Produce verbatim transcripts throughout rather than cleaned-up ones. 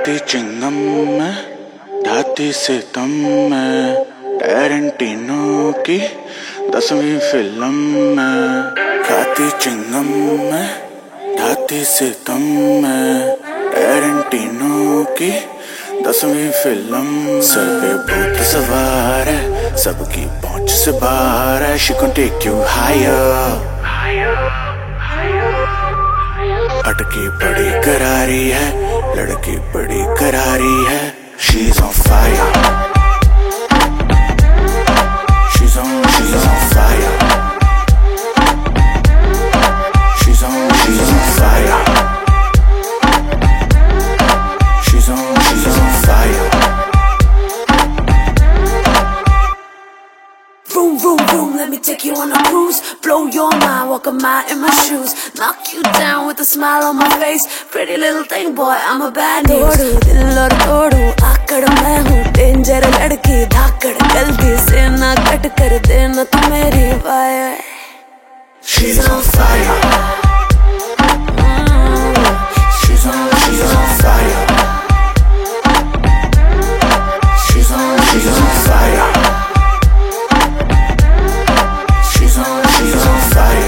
खाती चिंगम में ढाती सितम में टैरेंटिनो की दसवीं फिल्म में। खाती चिंगम में ढाती सितम में टैरेंटिनो की दसवीं फिल्म। सर पे भूत सवार है, सबकी पहुंच से बाहर है। She gon' take you higher। अटकी बड़ी करारी है, लड़की बड़ी करारी है। She's on fire। She's on, she's on fire। She's on, she's on fire। She's on, she's on fire। Vroom, vroom, vroom, let me take you on a cruise. Blow your mind, walk a mile in my shoes. Knock you down with a smile on my face. Pretty little thing, boy, I'm a bad news. तोड़ू दिल और तोड़ू आकड़ मैं हूँ, danger लड़की धाकड़ गलती से ना cut कर देना तू मेरी wire. She's on fire। She's on, she's on fire। She's on, she's on fire। She's on, she's on fire।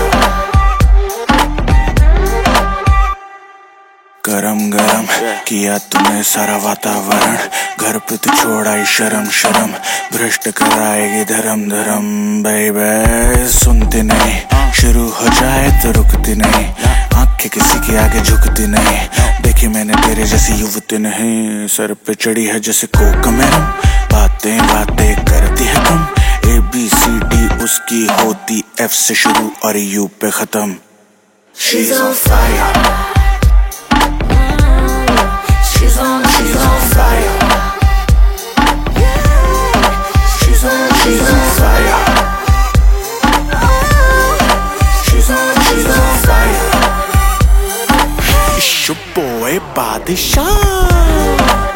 गरम गरम किया तूने सारा वातावरण, घर पे तू छोड़ाई शर्म शर्म, भ्रष्ट कराएगी धर्म धर्म। बेबे सुनती नहीं, शुरू हो जाए तो रुकती नहीं, आंखें किसी के आगे झुकती नहीं। देखी मैंने तेरे जैसी युवती नहीं, सर पे चढ़ी है जैसे कोक मैडम। बातें बातें करती है कम, ए बी सी डी उसकी होती एफ से शुरू और यू पे खत्म। She's on fire। She's on, she's on fire। She's on, she's on fire। She's on, she's on fire। It's your boy Badishah।